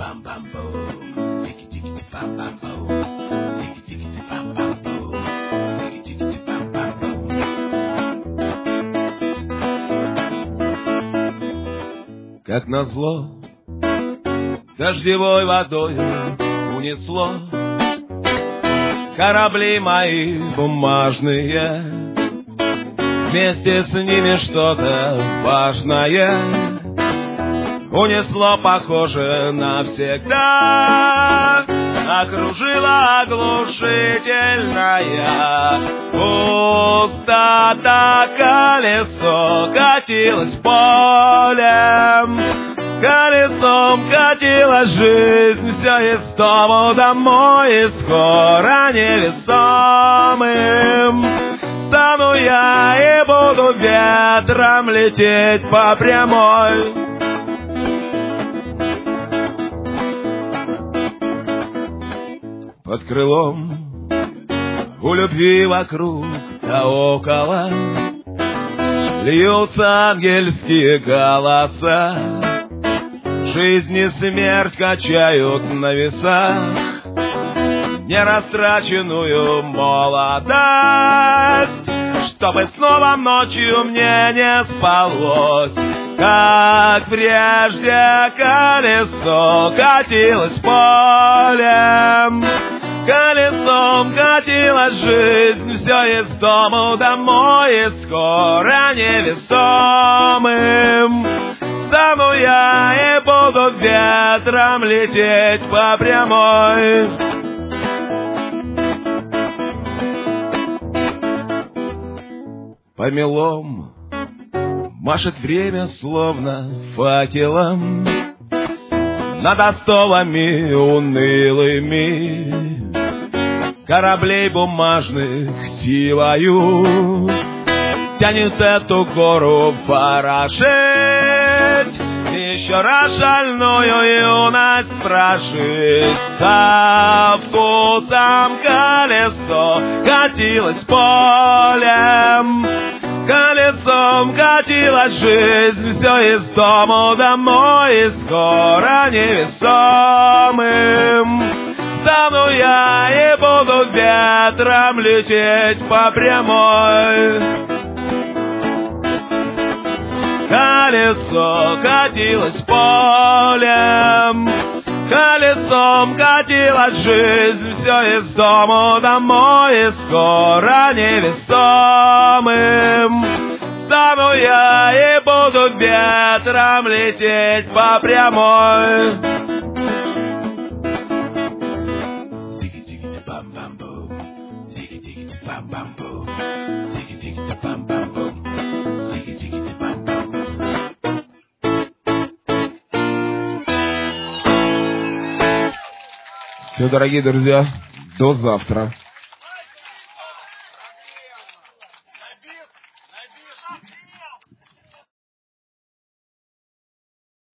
Как назло, дождевой водой унесло корабли мои бумажные, вместе с ними что-то важное унесло, похоже, навсегда. Окружила оглушительная пустота, колесо катилось полем, колесом катилась жизнь, все из дому домой, и скоро невесомым стану я и буду ветром лететь по прямой. Под крылом у любви вокруг да около льются ангельские голоса, жизнь и смерть качают на весах нерастраченную молодость, чтобы снова ночью мне не спалось, как прежде колесо катилось полем, колесом катилась жизнь, все из дому домой, и скоро невесомым стану я и буду ветром лететь по прямой. Помелом машет время словно факелом над остовами унылыми кораблей бумажных силою тянет эту гору порошить, еще раз шальную юность прожить. Со вкусом колесо катилось полем, колесом катилась жизнь, все из дому домой, и скоро невесомым стану я и буду ветром лететь по прямой. Колесо катилось полем, колесом катилась жизнь, все из дому домой, и скоро невесомым стану я и буду ветром лететь по прямой. Все, дорогие друзья, до завтра.